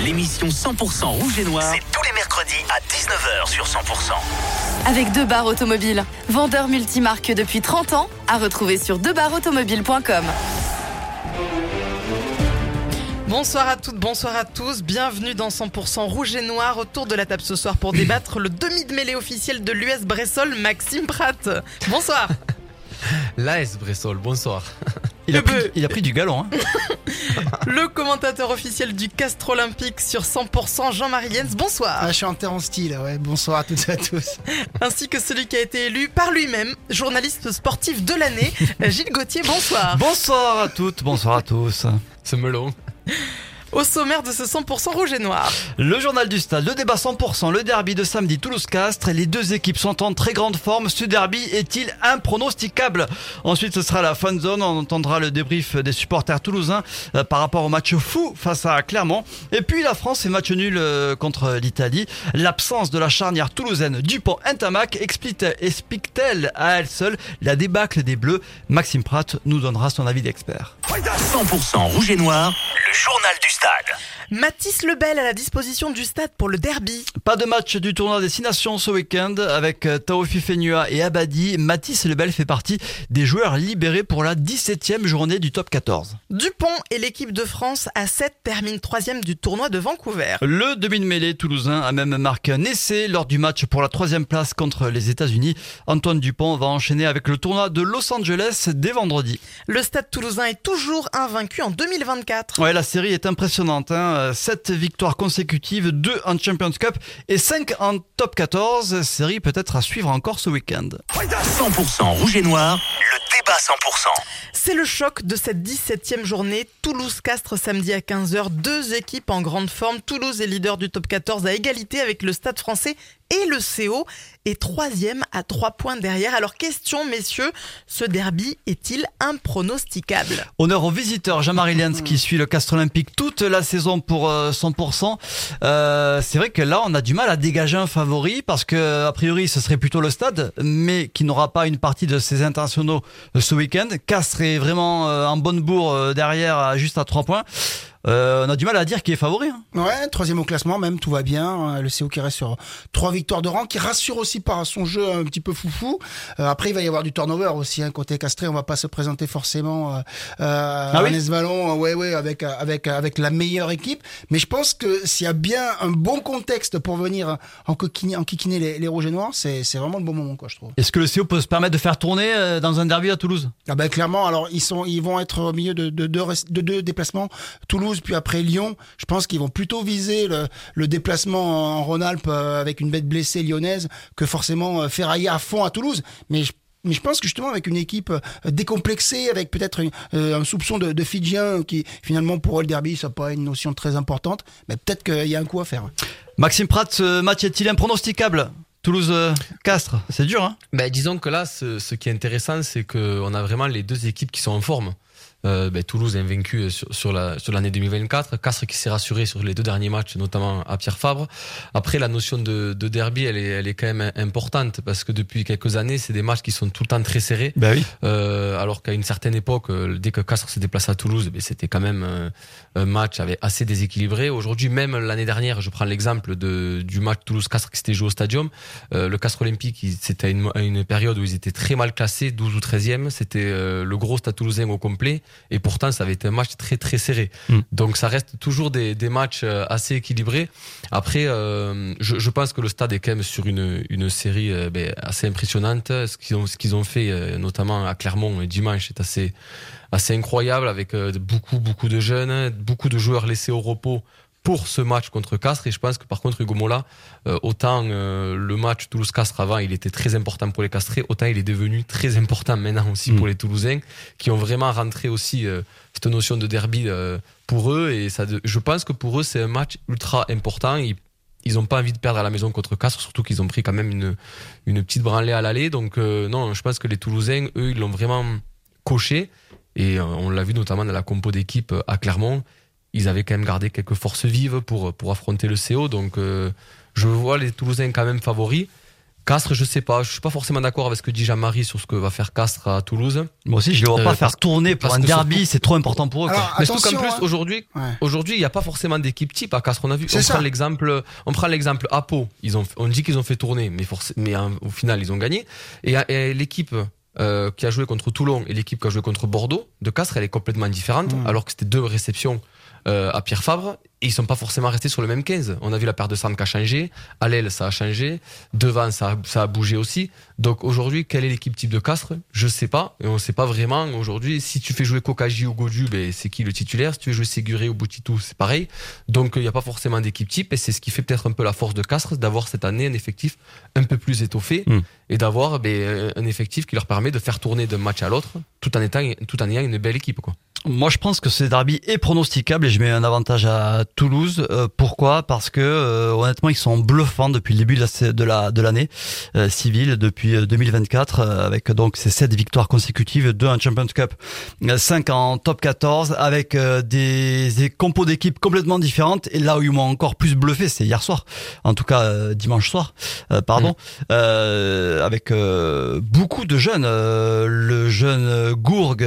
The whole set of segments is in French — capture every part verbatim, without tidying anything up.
L'émission cent pour cent Rouge et Noir, c'est tous les mercredis à dix-neuf heures sur cent pour cent. Avec Deux Barres Automobiles, vendeur multimarque depuis trente ans, à retrouver sur deux barres automobile point com. Bonsoir à toutes, bonsoir à tous, bienvenue dans cent pour cent Rouge et Noir, autour de la table ce soir pour débattre le demi de mêlée officiel de l'U S Bressolles, Maxime Pratt. Bonsoir. L'A S Bressolles, bonsoir. Il a, pris, il a pris du galon. Hein. Le commentateur officiel du Castres Olympique sur cent pour cent, Jean-Marie Jens, bonsoir. Ah, je suis en terre en style, ouais. Bonsoir à toutes et à tous. Ainsi que celui qui a été élu par lui-même, journaliste sportif de l'année, Gilles Gauthier, bonsoir. Bonsoir à toutes, bonsoir à tous. C'est melon. Au sommaire de ce cent pour cent Rouge et Noir. Le journal du stade, le débat cent pour cent, le derby de samedi Toulouse-Castres. Les deux équipes sont en très grande forme. Ce derby est-il impronosticable? Ensuite, ce sera la fan zone. On entendra le débrief des supporters toulousains euh, par rapport au match fou face à Clermont. Et puis la France est match nul euh, contre l'Italie. L'absence de la charnière toulousaine Dupont-Ntamak explique-t-elle à elle seule la débâcle des Bleus? Maxime Pratt nous donnera son avis d'expert. cent pour cent Rouge et Noir, le journal du stade. Mathis Lebel à la disposition du stade pour le derby. Pas de match du tournoi des Six Nations ce week-end avec Taofi Fenua et Abadi. Mathis Lebel fait partie des joueurs libérés pour la dix-septième journée du top quatorze. Dupont et l'équipe de France à sept terminent troisième du tournoi de Vancouver. Le demi de mêlée toulousain a même marqué un essai lors du match pour la troisième place contre les États-Unis. Antoine Dupont va enchaîner avec le tournoi de Los Angeles dès vendredi. Le stade toulousain est toujours invaincu en deux mille vingt-quatre. Ouais, la série est impressionnante, hein. sept victoires consécutives, deux en Champions Cup et cinq en top quatorze. Série peut-être à suivre encore ce week-end. cent pour cent Rouge et Noir, le débat cent pour cent. C'est le choc de cette dix-septième journée. Toulouse-Castres samedi à quinze heures. Deux équipes en grande forme. Toulouse est leader du top quatorze à égalité avec le Stade français et le C O est troisième à trois points derrière. Alors question messieurs, ce derby est-il impronosticable? Honneur au visiteur Jean-Marie Jens qui suit le Castres Olympique toute la saison pour euh, cent pour cent. Euh, c'est vrai que là on a du mal à dégager un favori parce que a priori ce serait plutôt le Stade, mais qui n'aura pas une partie de ses internationaux ce week-end. Castres est vraiment euh, en bonne bourre euh, derrière, à, juste à trois points. Euh, on a du mal à dire qui est favori. Hein. Ouais, troisième au classement, même tout va bien. Le C O qui reste sur trois victoires de rang, qui rassure aussi par son jeu un petit peu foufou. Euh, après, il va y avoir du turnover aussi. Hein. Côté Castré, on va pas se présenter forcément euh, ah oui en S-Vallon, ouais, ouais, avec avec avec la meilleure équipe. Mais je pense que s'il y a bien un bon contexte pour venir en coquiner, en kikiner les, les rouges et noirs, c'est c'est vraiment le bon moment, quoi, je trouve. Est-ce que le C O peut se permettre de faire tourner euh, dans un derby à Toulouse? Ah ben clairement. Alors ils sont, ils vont être au milieu de de deux de deux déplacements. Toulouse puis après Lyon, je pense qu'ils vont plutôt viser le, le déplacement en Rhône-Alpes avec une bête blessée lyonnaise que forcément ferrailler à fond à Toulouse. Mais je, mais je pense que justement avec une équipe décomplexée, avec peut-être un, un soupçon de, de Fidjien qui finalement pour eux le derby ça pas une notion très importante, mais peut-être qu'il y a un coup à faire. Maxime Pratt, ce match est-il impronosticable? Toulouse-Castres, c'est dur, hein? Ben, disons que là, ce, ce qui est intéressant, c'est qu'on a vraiment les deux équipes qui sont en forme. Euh, ben, Toulouse est invaincu sur, sur, la, sur l'année deux mille vingt-quatre, Castres qui s'est rassuré sur les deux derniers matchs, notamment à Pierre Fabre. Après, la notion de, de derby, elle est, elle est quand même importante parce que depuis quelques années, c'est des matchs qui sont tout le temps très serrés. Ben oui. Euh, alors qu'à une certaine époque, dès que Castres s'est déplacé à Toulouse, ben, c'était quand même un, un match avec assez déséquilibré. Aujourd'hui, même l'année dernière, je prends l'exemple de, du match Toulouse-Castres qui s'était joué au Stadium. Euh, le Castres Olympique, il, c'était à une, à une période où ils étaient très mal classés, douze ou treizième. C'était euh, le gros Stade Toulousain au complet. Et pourtant, ça avait été un match très très serré. Mmh. Donc, ça reste toujours des, des matchs assez équilibrés. Après, euh, je, je pense que le Stade est quand même sur une, une série euh, ben, assez impressionnante. Ce qu'ils ont, ce qu'ils ont fait, euh, notamment à Clermont dimanche, est assez assez incroyable avec euh, beaucoup beaucoup de jeunes, beaucoup de joueurs laissés au repos pour ce match contre Castres. Et je pense que par contre Hugo Mola, euh, autant euh, le match Toulouse-Castres avant il était très important pour les Castrés, autant il est devenu très important maintenant aussi mmh. pour les Toulousains qui ont vraiment rentré aussi euh, cette notion de derby euh, pour eux. Et ça, je pense que pour eux c'est un match ultra important. Ils Ils n'ont pas envie de perdre à la maison contre Castres, surtout qu'ils ont pris quand même une, une petite branlée à l'aller. Donc euh, non, je pense que les Toulousains, eux, ils l'ont vraiment coché. Et euh, on l'a vu notamment dans la compo d'équipe à Clermont. Ils avaient quand même gardé quelques forces vives pour, pour affronter le C O. Donc euh, je vois les Toulousains quand même favoris. Castres, je sais pas. Je suis pas forcément d'accord avec ce que dit Jean-Marie sur ce que va faire Castres à Toulouse. Moi aussi, je les vois pas Euh, faire parce- tourner pour parce un que derby, surtout- c'est trop important pour eux. quoi. Alors, Mais surtout qu'en attention, plus hein. aujourd'hui, Ouais. aujourd'hui il n'y a pas forcément d'équipe type à Castres. On a vu, C'est on ça. prend l'exemple, on prend l'exemple à Pau. Ils ont, on dit qu'ils ont fait tourner, mais forc- mais hein, au final ils ont gagné. Et, et l'équipe euh, qui a joué contre Toulon et l'équipe qui a joué contre Bordeaux de Castres, elle est complètement différente, Mmh. alors que c'était deux réceptions euh, à Pierre Fabre. Et ils sont pas forcément restés sur le même quinze. On a vu la paire de centre qui a changé, à l'aile ça a changé, devant ça a, ça a bougé aussi. Donc aujourd'hui, quelle est l'équipe type de Castres? Je sais pas, et on sait pas vraiment aujourd'hui. Si tu fais jouer Kokaji ou Godu, ben c'est qui le titulaire? Si tu veux jouer Séguré ou Boutitou, c'est pareil. Donc il n'y a pas forcément d'équipe type, et c'est ce qui fait peut-être un peu la force de Castres, d'avoir cette année un effectif un peu plus étoffé Mm. et d'avoir ben, un effectif qui leur permet de faire tourner d'un match à l'autre, tout en étant, tout en ayant une belle équipe, quoi. Moi, je pense que ce derby est pronosticable et je mets un avantage à Toulouse. Euh, pourquoi ? Parce que euh, honnêtement, ils sont bluffants depuis le début de la de la de l'année euh, civile, depuis euh, deux mille vingt-quatre, euh, avec donc ces sept victoires consécutives, deux en Champions Cup, euh, cinq en Top quatorze, avec euh, des, des compos d'équipes complètement différentes. Et là où ils m'ont encore plus bluffé, c'est hier soir, en tout cas euh, dimanche soir, euh, pardon, mmh. euh, avec euh, beaucoup de jeunes. Euh, le jeune Gourgue.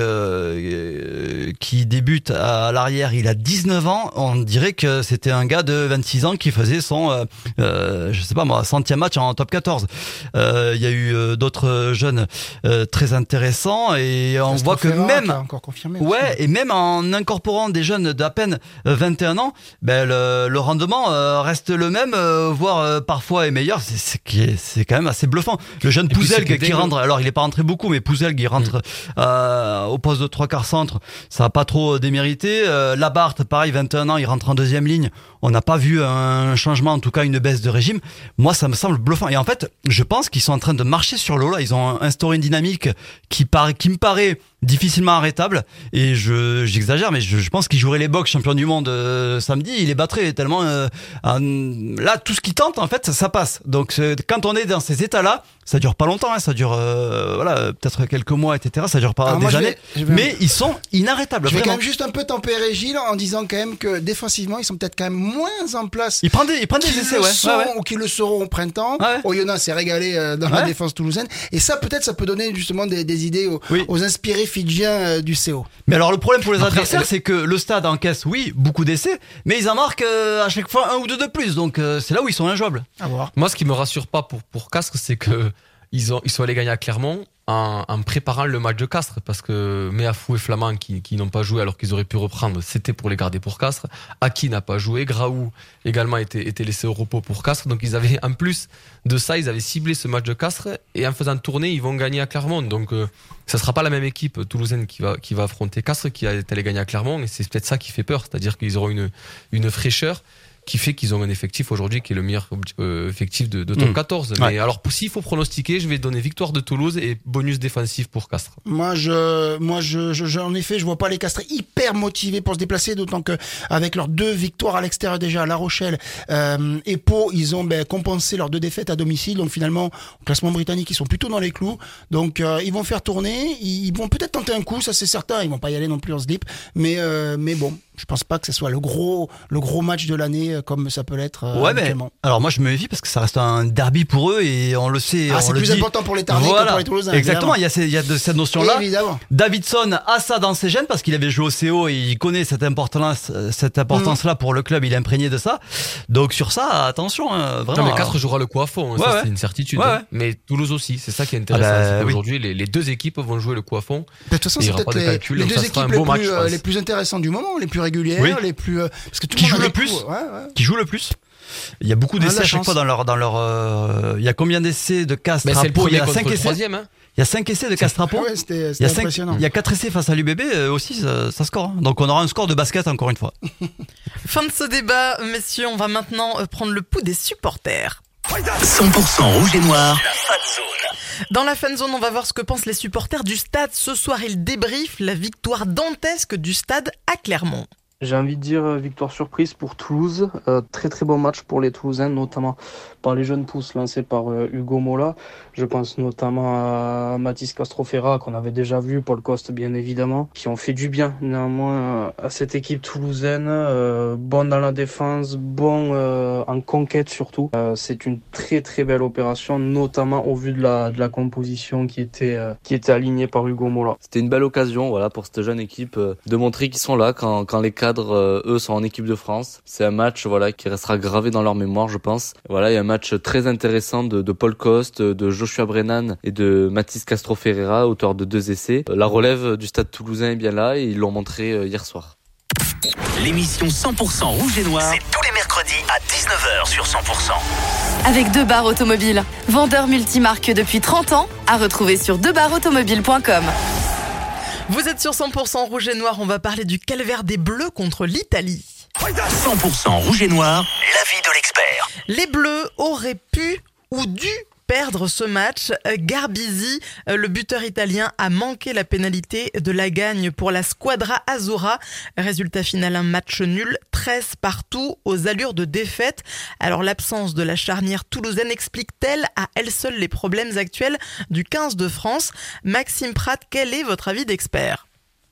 Euh, qui débute à l'arrière, il a dix-neuf ans, on dirait que c'était un gars de vingt-six ans qui faisait son, euh, euh, je sais pas moi, centième match en top quatorze. Euh, il y a eu euh, d'autres jeunes euh, très intéressants et on voit que même, encore confirmé ouais, et même en incorporant des jeunes d'à peine vingt et un ans, ben le, le rendement euh, reste le même, euh, voire euh, parfois est meilleur. C'est, c'est, c'est quand même assez bluffant. Le jeune Pouzelgue qui rentre, alors il est pas rentré beaucoup, mais Pouzelgue il rentre mmh. euh, au poste de trois quarts centre. Ça n'a pas trop démérité. Euh, Labarthe, pareil, vingt et un ans, il rentre en deuxième ligne. On n'a pas vu un changement, en tout cas une baisse de régime. Moi, ça me semble bluffant. Et en fait, je pense qu'ils sont en train de marcher sur l'eau là. Ils ont instauré une dynamique qui, paraît, qui me paraît difficilement arrêtable. Et je, j'exagère, mais je, je pense qu'il jouerait les box champion du monde euh, samedi. Il les battrait tellement. Euh, euh, là, tout ce qu'il tente, en fait, ça, ça passe. Donc, quand on est dans ces états-là, ça dure pas longtemps. Hein, ça dure, euh, voilà, peut-être quelques mois, et cetera. Ça dure pas Alors des moi, années. Je vais, je vais mais me... ils sont inarrêtables. Je vais vraiment. quand même juste un peu tempérer Gilles en disant quand même que défensivement, ils sont peut-être quand même moins en place. Ils prennent des, ils prennent des essais, ouais. Sont, ouais, ouais. Ou qui le seront au printemps. Ouais. Oyonnax s'est régalé euh, dans ouais. la défense toulousaine. Et ça, peut-être, ça peut donner justement des, des idées aux, oui. aux inspirés fidjiens euh, du C O. Mais alors, le problème pour les Après, adversaires, elle... c'est que le stade encaisse, oui, beaucoup d'essais, mais ils en marquent euh, à chaque fois un ou deux de plus. Donc, euh, c'est là où ils sont injouables. À voir. Moi, ce qui me rassure pas pour, pour Castres, c'est que ils ont, ils sont allés gagner à Clermont en, en préparant le match de Castres, parce que Méafou et Flamand qui, qui n'ont pas joué alors qu'ils auraient pu reprendre, c'était pour les garder pour Castres. Aki n'a pas joué, Graou également était, était laissé au repos pour Castres. Donc ils avaient, en plus de ça, ils avaient ciblé ce match de Castres, et en faisant tourner, ils vont gagner à Clermont. Donc euh, ça sera pas la même équipe toulousaine qui va, qui va affronter Castres, qui est allé gagner à Clermont, et c'est peut-être ça qui fait peur, c'est-à-dire qu'ils auront une, une fraîcheur qui fait qu'ils ont un effectif aujourd'hui qui est le meilleur euh, effectif de, de top mmh. quatorze. Mais ouais. alors, s'il faut pronostiquer, je vais donner victoire de Toulouse et bonus défensif pour Castres. Moi, je, moi, je, je, je en effet, je vois pas les Castres hyper motivés pour se déplacer, d'autant que avec leurs deux victoires à l'extérieur déjà, à La Rochelle euh, et Pau, ils ont ben, compensé leurs deux défaites à domicile. Donc finalement, au classement britannique, ils sont plutôt dans les clous. Donc euh, ils vont faire tourner, ils vont peut-être tenter un coup, ça c'est certain. Ils vont pas y aller non plus en slip, mais euh, mais bon. Je pense pas que ce soit le gros, le gros match de l'année comme ça peut l'être. Euh, ouais, mais alors moi je me méfie parce que ça reste un derby pour eux et on le sait. Ah, on c'est le plus dit. important pour les Tarnais voilà. que pour les Toulousains. Exactement, il y a, ces, il y a de cette notion-là. Évidemment. Davidson a ça dans ses gènes parce qu'il avait joué au C O et il connaît cette importance, cette importance-là mmh. pour le club. Il est imprégné de ça. Donc sur ça, attention, hein, vraiment. Non, mais Castres jouera le coup à fond. Hein, ouais, ça ouais. c'est une certitude. Ouais, ouais. Hein. Mais Toulouse aussi, c'est ça qui est intéressant. Ah bah, oui. Aujourd'hui, les, les deux équipes vont jouer le coup à fond. De toute façon, c'est peut-être les, calcul, les deux équipes les plus, match, euh, les plus intéressantes du moment, les plus régulières, oui. les plus parce que tout qui joue le plus, ouais, ouais. qui joue le plus. Il y a beaucoup d'essais ah, à chaque fois dans leur dans leur. Euh, il y a combien d'essais de Castres à Pau ? Il y a cinq essais. Hein. Il y a cinq essais de Castres à Pau. Ouais, c'était, c'était il y a cinq, impressionnant. Il y a quatre essais face à l'U B B euh, aussi, ça, ça score. Hein. Donc on aura un score de basket encore une fois. Fin de ce débat, messieurs. On va maintenant prendre le pouls des supporters. cent pour cent rouge et noir. Dans la fan zone, on va voir ce que pensent les supporters du stade. Ce soir, ils débriefent la victoire dantesque du stade à Clermont. J'ai envie de dire victoire surprise pour Toulouse. Euh, très très bon match pour les Toulousains, notamment par les jeunes pousses lancés par euh, Hugo Mola. Je pense notamment à Mathis Castroferra qu'on avait déjà vu, Paul Coste bien évidemment, qui ont fait du bien néanmoins à cette équipe toulousaine. Euh, bon dans la défense, bon euh, en conquête surtout. Euh, c'est une très très belle opération, notamment au vu de la, de la composition qui était, euh, qui était alignée par Hugo Mola. C'était une belle occasion voilà, pour cette jeune équipe euh, de montrer qu'ils sont là quand, quand les cadres euh, eux sont en équipe de France. C'est un match voilà, qui restera gravé dans leur mémoire je pense. Voilà, il y a un match très intéressant de, de Paul Coste, de Joshua Brennan et de Mathis Castroferra, auteur de deux essais. La relève du Stade Toulousain est bien là et ils l'ont montré euh, hier soir. L'émission cent pour cent Rouge et Noir, c'est tous les mercredis à dix-neuf heures sur cent pour cent. Avec deux barres automobiles, vendeur multimarque depuis trente ans, à retrouver sur deux barres automobiles point com. Vous êtes sur cent pour cent Rouge et Noir, on va parler du calvaire des Bleus contre l'Italie. cent pour cent Rouge et Noir, l'avis de l'expert. Les Bleus auraient pu ou dû perdre ce match. Garbisi, le buteur italien, a manqué la pénalité de la gagne pour la Squadra Azzurra. Résultat final, un match nul, treize partout aux allures de défaite. Alors l'absence de la charnière toulousaine explique-t-elle à elle seule les problèmes actuels du quinze de France? Maxime Pratt, quel est votre avis d'expert?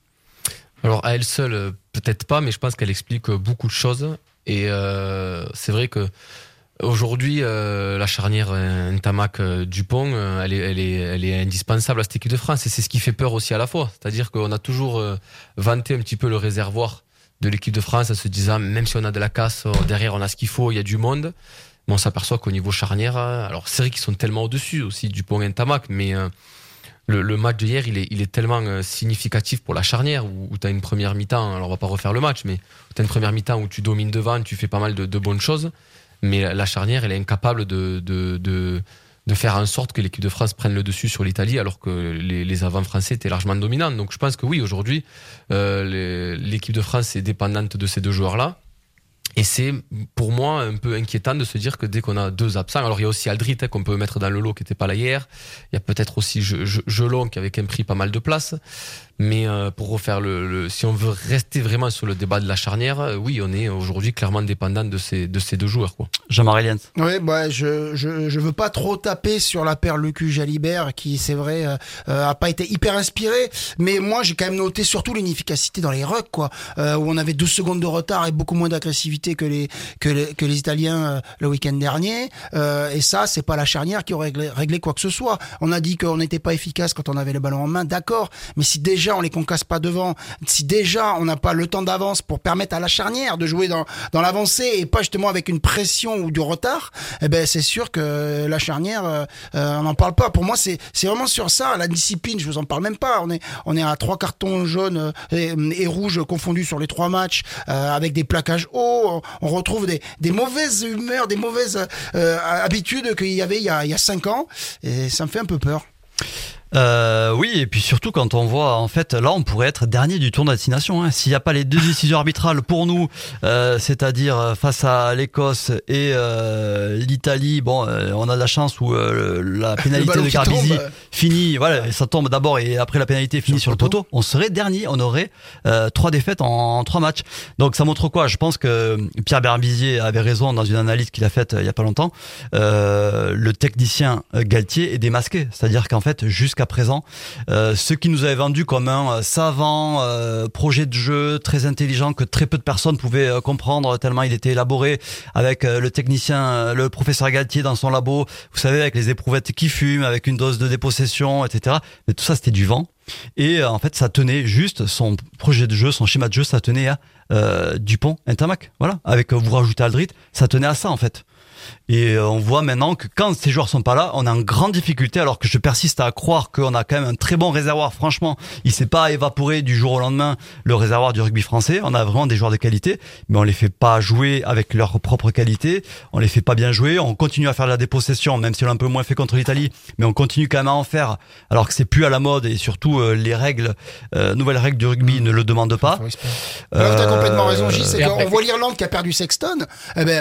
Alors à elle seule, peut-être pas, mais je pense qu'elle explique beaucoup de choses. Et euh, c'est vrai que aujourd'hui, euh, la charnière Ntamak euh, Dupont, euh, elle, est, elle, est, elle est indispensable à cette équipe de France et c'est ce qui fait peur aussi à la fois. C'est-à-dire qu'on a toujours euh, vanté un petit peu le réservoir de l'équipe de France en se disant même si on a de la casse, euh, derrière on a ce qu'il faut, il y a du monde. Mais on s'aperçoit qu'au niveau charnière, euh, alors c'est vrai qu'ils sont tellement au-dessus aussi Dupont et Ntamak, mais euh, le, le match d'hier, il est, il est tellement euh, significatif pour la charnière où, où tu as une première mi-temps, alors on va pas refaire le match, mais tu as une première mi-temps où tu domines devant, tu fais pas mal de, de bonnes choses. Mais la charnière, elle est incapable de, de, de, de faire en sorte que l'équipe de France prenne le dessus sur l'Italie, alors que les, les avants français étaient largement dominants. Donc je pense que oui, aujourd'hui, euh, les, l'équipe de France est dépendante de ces deux joueurs-là. Et c'est pour moi un peu inquiétant de se dire que dès qu'on a deux absents, alors il y a aussi Aldrit hein, qu'on peut mettre dans le lot qui n'était pas là hier. Il y a peut-être aussi Jelon qui avait quand même pris pas mal de place. Mais euh, pour refaire le, le, si on veut rester vraiment sur le débat de la charnière, euh, oui, on est aujourd'hui clairement dépendant de ces de ces deux joueurs, quoi. Jean-Marie Liens. Oui, bah je je je veux pas trop taper sur la paire Lecu-Jalibert qui c'est vrai euh, a pas été hyper inspiré, mais moi j'ai quand même noté surtout l'inefficacité dans les rucks, quoi, euh, où on avait deux secondes de retard et beaucoup moins d'agressivité que les que les que les Italiens euh, le week-end dernier. Euh, et ça, c'est pas la charnière qui aurait réglé, réglé quoi que ce soit. On a dit qu'on n'était pas efficace quand on avait le ballon en main, d'accord, mais si déjà on les concasse pas devant, si déjà on n'a pas le temps d'avance pour permettre à la charnière de jouer dans dans l'avancée et pas justement avec une pression ou du retard, eh ben c'est sûr que la charnière euh, on n'en parle pas. Pour moi c'est c'est vraiment sur ça, la discipline, je vous en parle même pas. On est on est à trois cartons jaunes et, et rouges confondus sur les trois matchs euh, avec des plaquages hauts. On retrouve des des mauvaises humeurs, des mauvaises euh, habitudes qu'il y avait il y a il y a cinq ans et ça me fait un peu peur. Euh, oui, et puis surtout quand on voit, en fait, là on pourrait être dernier du tournoi de destination, hein. S'il n'y a pas les deux décisions arbitrales pour nous, euh, c'est-à-dire face à l'Écosse et euh, l'Italie, bon, euh, on a de la chance où euh, la pénalité de Garbisi tombe, finit, voilà, ça tombe d'abord et après la pénalité finit sur, sur le poteau. poteau. On serait dernier, on aurait euh, trois défaites en, en trois matchs. Donc ça montre quoi? Je pense que Pierre Berbizier avait raison dans une analyse qu'il a faite il y a pas longtemps. Euh, le technicien Galtier est démasqué, c'est-à-dire qu'en fait, jusqu'à présent, euh, ce qui nous avait vendu comme un savant euh, projet de jeu très intelligent que très peu de personnes pouvaient euh, comprendre tellement il était élaboré, avec euh, le technicien, euh, le professeur Galtier dans son labo, vous savez, avec les éprouvettes qui fument, avec une dose de dépossession, et cetera. Mais tout ça, c'était du vent. Et euh, en fait, ça tenait juste, son projet de jeu, son schéma de jeu, ça tenait à euh, Dupont, Ntamak. Voilà. Avec, euh, vous rajoutez Aldrit, ça tenait à ça, en fait. Et on voit maintenant que quand ces joueurs sont pas là, on est en grande difficulté, alors que je persiste à croire qu'on a quand même un très bon réservoir. Franchement, il s'est pas évaporé du jour au lendemain, le réservoir du rugby français. On a vraiment des joueurs de qualité, mais on les fait pas jouer avec leur propre qualité. On les fait pas bien jouer. On continue à faire de la dépossession, même si on l'a un peu moins fait contre l'Italie, mais on continue quand même à en faire, alors que c'est plus à la mode et surtout euh, les règles, euh, nouvelles règles du rugby ne le demandent pas. Euh, t'as complètement raison, Gilles. C'est qu'on voit l'Irlande qui a perdu Sexton. Eh ben, pff,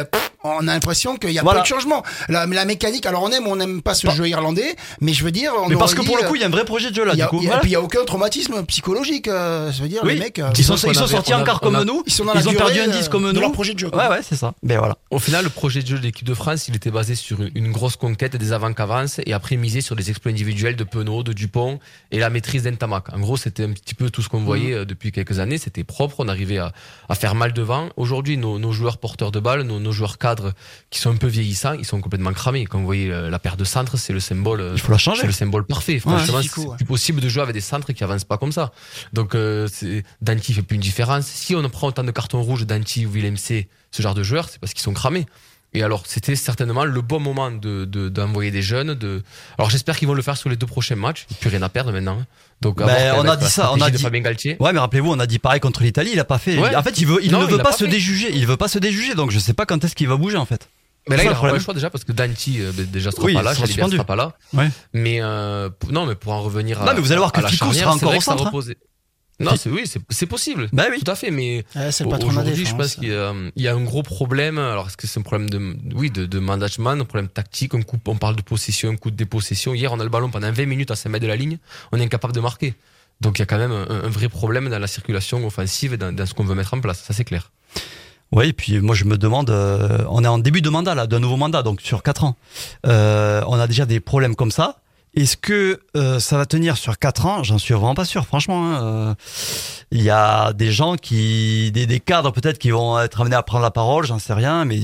on a l'impression qu'il y a Voilà. pas de changement. La, la mécanique, alors on aime ou on n'aime pas ce Pas- jeu irlandais, mais je veux dire, on Mais parce aurait que dit, pour le euh, coup, il y a un vrai projet de jeu là. il y a, Du coup, il y a- voilà. puis il y a aucun traumatisme psychologique. euh, ça veut dire Oui. les mecs, euh, Ils sont, Disons ils sont qu'on avait- sortis on a- encore on a- comme nous. ils sont dans la Ils ont durée, perdu un euh, disque comme de nous. leur projet de jeu. quoi. Ouais, ouais, c'est ça. Ben voilà. Au final, le projet de jeu de l'équipe de France, il était basé sur une- une grosse conquête des avant qu'avance et après misé sur des exploits individuels de Penaud, de Dupont et la maîtrise d'Entamac. En gros, c'était un petit peu tout ce qu'on voyait euh, depuis quelques années. C'était propre, on arrivait à, à faire mal devant. Aujourd'hui, nos, nos joueurs porteurs de balles, nos, nos joueurs cadres qui sont un peu vieillissants, ils sont complètement cramés. Quand vous voyez euh, la paire de centres, c'est le symbole. euh, Il faut la changer. C'est le symbole parfait. Franchement, magnifique, c'est ouais. plus possible de jouer avec des centres qui avancent pas comme ça. Donc, euh, c'est- Danti fait plus une différence. Si on prend autant de cartons rouges, Danti ou Willem C, ce genre de joueurs, c'est parce qu'ils sont cramés. Et alors, c'était certainement le bon moment de, de, d'envoyer des jeunes. De... Alors, j'espère qu'ils vont le faire sur les deux prochains matchs. Il n'y a plus rien à perdre maintenant. Donc, à Ben, voir quelle on va a être dit la ça, on a stratégie de dit- Fabien Galtier. Ouais, mais rappelez-vous, on a dit pareil contre l'Italie. Il a pas fait. Ouais. En fait, il veut, il Non, ne il veut l'a pas, pas se fait. déjuger. Il veut pas se déjuger. Donc, je sais pas quand est-ce qu'il va bouger en fait. Mais là, C'est il ça, le n'aura pas problème. le choix déjà parce que Danti, euh, ben, déjà, sera Oui, pas là. il sera Jalibert suspendu. sera pas là. Ouais. Mais, euh, pour- non, mais pour en revenir à. Non, mais vous allez voir que à la Ficou charnière, sera c'est encore vrai au que ça centre, hein. reposait. Non, c'est, oui, c'est, c'est possible. Bah oui. Tout à fait, mais. Ouais, c'est le patron de la Aujourd'hui, je défense. pense qu'il y a, il y a un gros problème. Alors, est-ce que c'est un problème de, oui, de, de management, un problème tactique, un coup, on parle de possession, un coup de dépossession. Hier, on a le ballon pendant vingt minutes à cinq mètres de la ligne. On est incapable de marquer. Donc, il y a quand même un, un vrai problème dans la circulation offensive et dans, dans ce qu'on veut mettre en place. Ça, c'est clair. Oui, et puis moi je me demande, euh, on est en début de mandat là, d'un nouveau mandat, donc sur quatre ans. Euh, on a déjà des problèmes comme ça. Est-ce que euh, ça va tenir sur quatre ans ? J'en suis vraiment pas sûr, franchement. hein. Euh, Il y a des gens qui, des, des cadres peut-être qui vont être amenés à prendre la parole, j'en sais rien, mais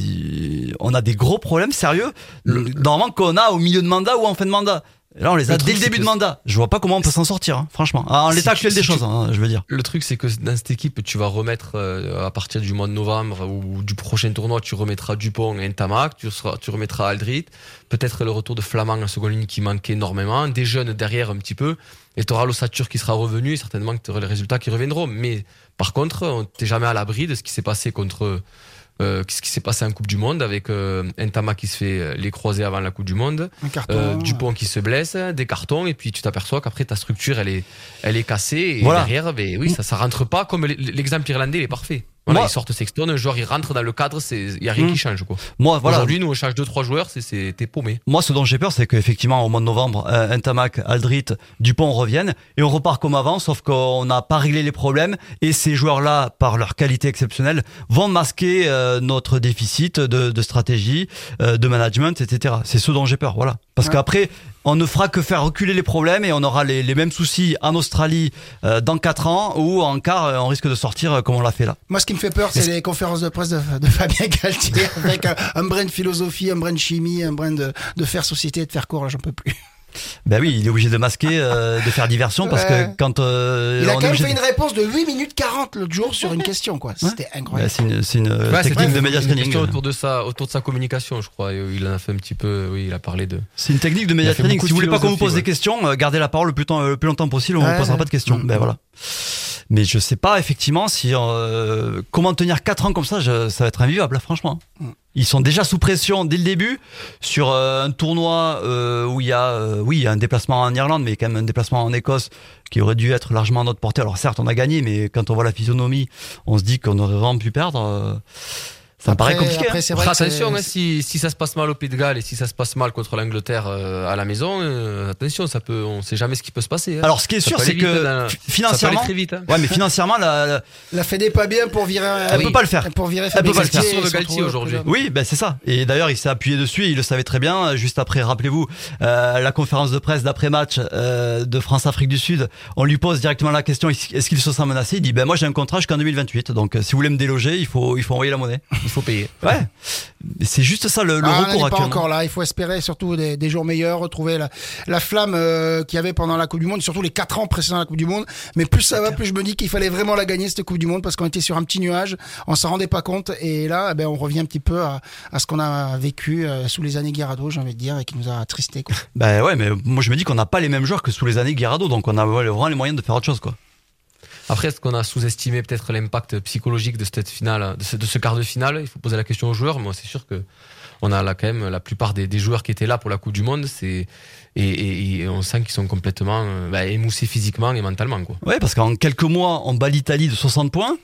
on a des gros problèmes sérieux. Le- Normalement qu'on a au milieu de mandat ou en fin de mandat. Et là, on les a Le dès truc, le c'est début que- de mandat. Je vois pas comment on peut s'en sortir, hein, franchement. En Si l'état tu- actuel des si choses, tu- hein, je veux dire. Le truc, c'est que dans cette équipe, tu vas remettre, euh, à partir du mois de novembre ou du prochain tournoi, tu remettras Dupont et Ntamak, tu, seras, tu remettras Aldrit, peut-être le retour de Flamand en seconde ligne qui manquait énormément, des jeunes derrière un petit peu, et tu auras l'ossature qui sera revenu, et certainement que tu auras les résultats qui reviendront. Mais par contre, on t'es jamais à l'abri de ce qui s'est passé contre... Euh, ce qui s'est passé en Coupe du Monde avec euh, Ntamak qui se fait euh, les croisés avant la Coupe du Monde, Un carton. euh, Dupont qui se blesse, des cartons, et puis tu t'aperçois qu'après ta structure elle est, elle est cassée, et Voilà. derrière, ben, oui, ça, ça rentre pas comme l'exemple irlandais, il est parfait. Voilà, Moi- ils sortent Sexton, un joueur il rentre dans le cadre, il y a rien Mm. qui change quoi. Moi, voilà. Aujourd'hui, nous on change deux trois joueurs, c'est c'est t'es paumé. Moi, ce dont j'ai peur, c'est qu'effectivement, au mois de novembre, euh, Ntamak, Aldrit, Dupont reviennent et on repart comme avant, sauf qu'on n'a pas réglé les problèmes et ces joueurs-là, par leur qualité exceptionnelle, vont masquer euh, notre déficit de, de stratégie, euh, de management, et cetera. C'est ce dont j'ai peur, voilà. Parce Ouais. qu'après, on ne fera que faire reculer les problèmes et on aura les, les mêmes soucis en Australie euh, dans quatre ans ou en quart, euh, on risque de sortir euh, comme on l'a fait là. Moi, ce qui me fait peur, c'est les conférences de presse de, de Fabien Galtier avec un, un brin de philosophie, un brin de chimie, un brin de, de faire société et de faire court. Là, j'en peux plus. Ben oui, il est obligé de masquer, euh, de faire diversion parce Ouais. que quand euh, Il a on quand est même obligé fait de- une réponse de huit minutes quarante l'autre jour sur une question, quoi. C'était Ben, incroyable. c'est une, c'est une euh, Ouais, technique c'était de media une training. question autour de sa autour de sa communication, je crois. Et il en a fait un petit peu, oui, il a parlé de. C'est une technique de Il media a fait training. beaucoup Si vous de voulez pas qu'on vous pose philosophie, des questions, euh, gardez la parole le plus, temps, le plus longtemps possible, on Ouais, vous posera ouais. pas de questions. Mm. Ben voilà. Mais je sais pas effectivement si euh, comment tenir quatre ans comme ça, je, ça va être invivable, là, franchement. Mm. Ils sont déjà sous pression dès le début sur euh, un tournoi euh, où il y a, euh, oui, il y a un déplacement en Irlande, mais quand même un déplacement en Écosse qui aurait dû être largement à notre portée. Alors certes, on a gagné, mais quand on voit la physionomie, on se dit qu'on aurait vraiment pu perdre. euh, ça me paraît Après- compliqué. après, hein. c'est vrai Après, que attention, c'est- hein, si, si ça se passe mal au Pays de Galles et si ça se passe mal contre l'Angleterre euh, à la maison, euh, attention, ça peut, on sait jamais ce qui peut se passer. hein. Alors ce qui est Ça sûr, peut c'est aller vite, que dans- fi- ça peut financièrement, aller très vite. hein. ouais, mais financièrement, la, la- La Fédé pas bien pour virer. Elle oui, peut pas le faire. Pour virer Elle Fabien peut pas le faire. Galtier Sur le et se Galtier retrouver au aujourd'hui. prud'homme. Oui, ben c'est ça. Et d'ailleurs, il s'est appuyé dessus, il le savait très bien. Juste après, rappelez-vous, euh, la conférence de presse d'après-match euh, de France-Afrique du Sud, on lui pose directement la question, est-ce qu'il se sent menacé ? Il dit, ben moi j'ai un contrat jusqu'en deux mille vingt-huit, donc euh, si vous voulez me déloger, il faut, il faut envoyer la monnaie. Il faut payer. Ouais, c'est juste ça le, le Ah, on recours n'est pas actuellement. encore là. Il faut espérer surtout des, des jours meilleurs, retrouver la, la flamme euh, qu'il y avait pendant la Coupe du Monde, surtout les quatre ans précédant la Coupe du Monde. Mais plus ça va, plus je me dis qu'il fallait vraiment la gagner cette Coupe du Monde parce qu'on était sur un petit nuage, on s'en rendait pas compte. Et là, eh ben, on revient un petit peu à, à ce qu'on a vécu euh, sous les années Guirado, j'ai envie de dire, et qui nous a attristés. Quoi. Ben ouais, mais moi je me dis qu'on n'a pas les mêmes joueurs que sous les années Guirado, donc on a ouais, vraiment les moyens de faire autre chose, quoi. Après, est-ce qu'on a sous-estimé peut-être l'impact psychologique de cette finale, de ce, de ce quart de finale ? Il faut poser la question aux joueurs. Moi, c'est sûr que on a là quand même la plupart des, des joueurs qui étaient là pour la Coupe du Monde, c'est et, et, et on sent qu'ils sont complètement euh, bah, émoussés physiquement et mentalement, quoi. Ouais, parce qu'en quelques mois, on bat l'Italie de soixante points.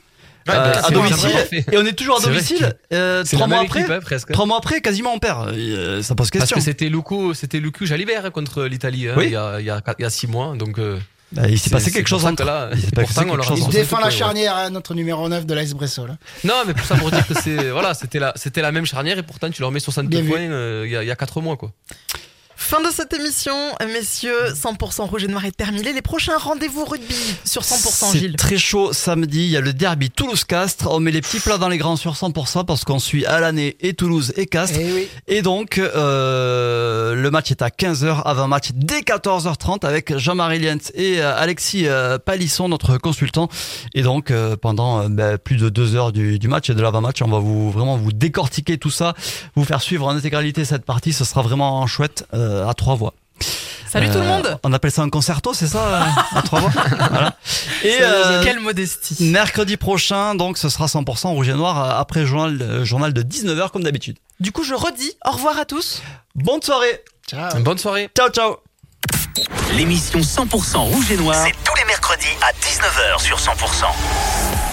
euh, bah, à c'est domicile. vrai. Et on est toujours à C'est vrai domicile. Euh, C'est trois la mois même après, équipe, hein, presque. trois mois après, quasiment on perd. Euh, ça pose Parce question. que c'était Luku, c'était Luku Jalibert hein, contre l'Italie hein, Oui. il y a il y a il y a six mois. Donc euh, Bah, il s'est c'est- passé c'est quelque pour chose ça entre. que là, Il s'est et passé pourtant, on quelque leur a chose mis Il entre- défend la points, ouais. charnière, hein, notre numéro neuf de l'Espresso. Là. Non, mais tout ça pour dire que c'est voilà, c'était la c'était la même charnière et pourtant tu leur mets soixante Bien vu. points euh, il y a il y a quatre mois quoi. Fin de cette émission, messieurs, cent pour cent rouge et noir est terminé. Les prochains rendez-vous rugby sur cent pour cent, C'est Gilles. très chaud samedi, il y a le derby Toulouse-Castres. On met les petits plats dans les grands sur cent pour cent parce qu'on suit Alanay et Toulouse et Castres. Eh oui. Et donc, euh, le match est à quinze heures, avant-match dès quatorze heures trente avec Jean-Marie Lientz et euh, Alexis euh, Palisson, notre consultant. Et donc, euh, pendant euh, bah, plus de deux heures du, du match et de l'avant-match, on va vous vraiment vous décortiquer tout ça, vous faire suivre en intégralité cette partie. Ce sera vraiment chouette euh, à trois voix. Salut tout le Euh, monde. On appelle ça un concerto, c'est ça euh, à trois voix. Voilà. Et euh, Quelle modestie. mercredi prochain, donc ce sera cent pour cent rouge et noir euh, après le journal, euh, journal de dix-neuf heures comme d'habitude. Du coup, je redis au revoir à tous. Bonne soirée. Ciao. Bonne soirée. Ciao ciao. L'émission cent pour cent rouge et noir, c'est tous les mercredis à dix-neuf heures sur cent pour cent.